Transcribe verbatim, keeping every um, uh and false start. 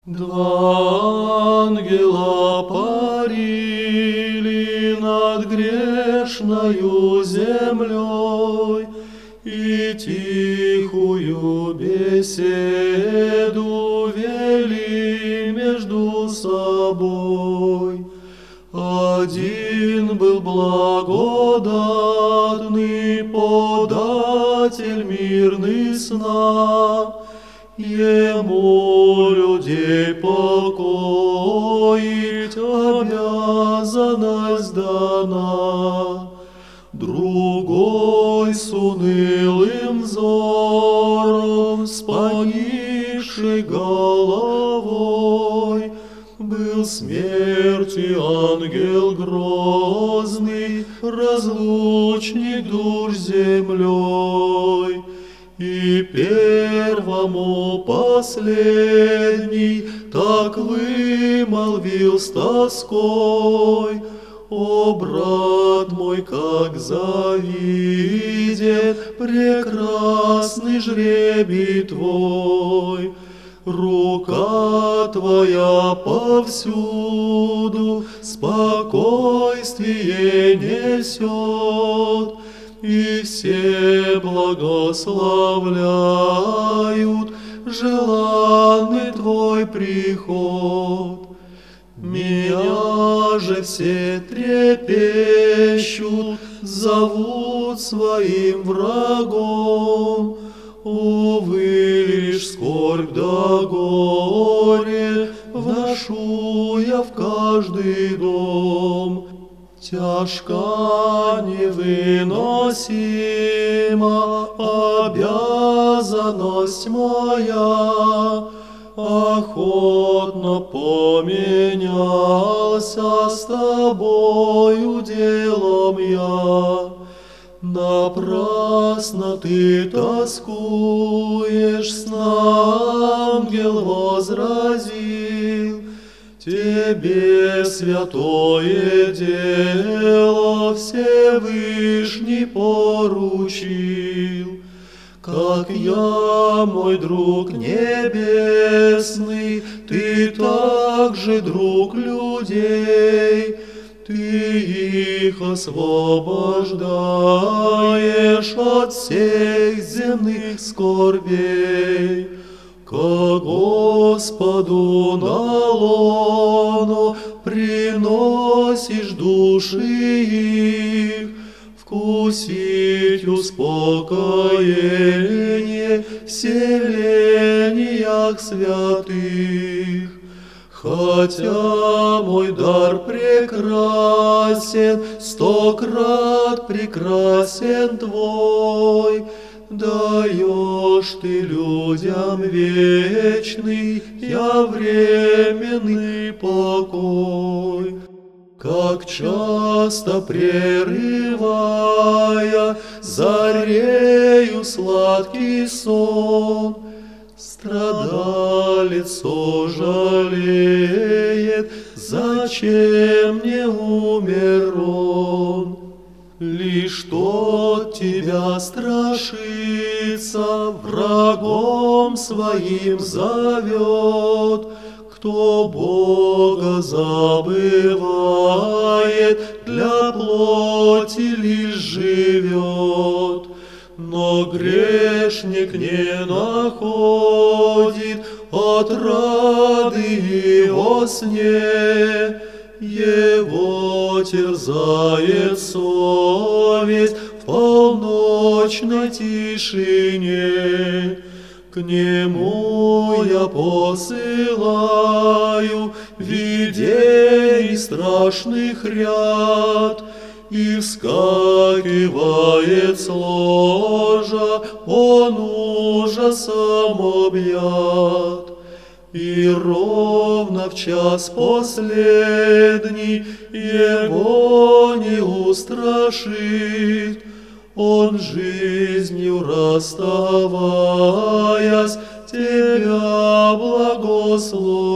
Два ангела парили над грешною землей и тихую беседу вели между собой. Один был благодатный податель мирный сна, ему людей покоить обязанность дана. Другой с унылым взором, с поникшей головой, был смерти ангел грозный, разлучник душ с землей. И первому последний так вымолвил с тоской: «О, брат мой, как завиден прекрасный жребий твой! Рука твоя повсюду спокойствие несет, и все благословляют желанный твой приход. Меня же все трепещут, зовут своим врагом. Увы, лишь скорбь да горе вношу я в каждый дом. Тяжка невыносима обязанность моя, охотно поменялся с тобою делом я. Напрасно ты тоскуешь, сна ангел возразил, тебе святое дело Всевышний поручил. Как я, мой друг небесный, ты также друг людей, ты их освобождаешь от всех земных скорбей. Ко Господу на лоно приносишь души их, вкусить успокоение в селениях святых. Хотя мой дар прекрасен, сто крат прекрасен твой, даешь ты людям вечный, я временный покой. Как часто прерывая зарею сладкий сон, страдалец сожалеет, зачем не умер он. Лишь тот тебя страшится, врагом своим зовет, кто Бога забывает, для плоти лишь живет. Но грешник не находит отрады и во сне, его терзает совесть в полночной тишине. К нему я посылаю видений страшных ряд, и вскакивает с ложа он ужасом объят. И ровно в час последний его не устрашит, он жизнью расставаясь тебя благословит.